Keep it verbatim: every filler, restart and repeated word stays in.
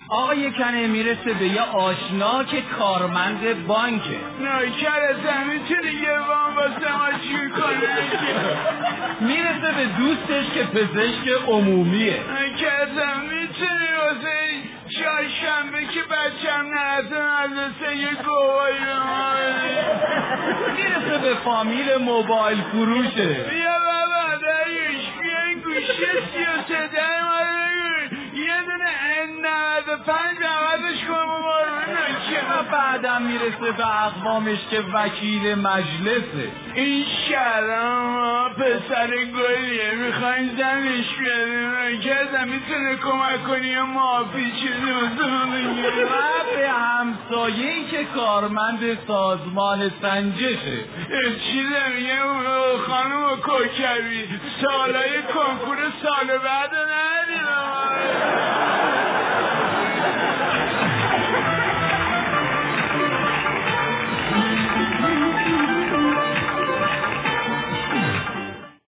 آقا یه کنه میرسه به یه آشنا که کارمند بانکه. نوکر ازم میتونی یه وام واسه ما چی کنه؟ میرسه به دوستش که پزشک عمومیه. نوکر ازم میتونی واسه چهارشنبه که بچم نرسه مدرسه یه گواهی به ما بده؟ میرسه به فامیل موبایل فروشه. بیا بابا دایش بیا این گوشه سی و سه ده ما یه دونه ان نود و پنج عوضش کن مبارمه و بعدم میرسه به اقوامش که وکیل مجلسه. این شرم پسر گلیه میخواین زنش بیاریم که ازم میتونه کمک کنی یا معافی چیزی و به همسایه‌ای که کارمند سازمان سنجشه. چیزه میگه خانم کوکبی سالای کنکور سال بعد ندیدم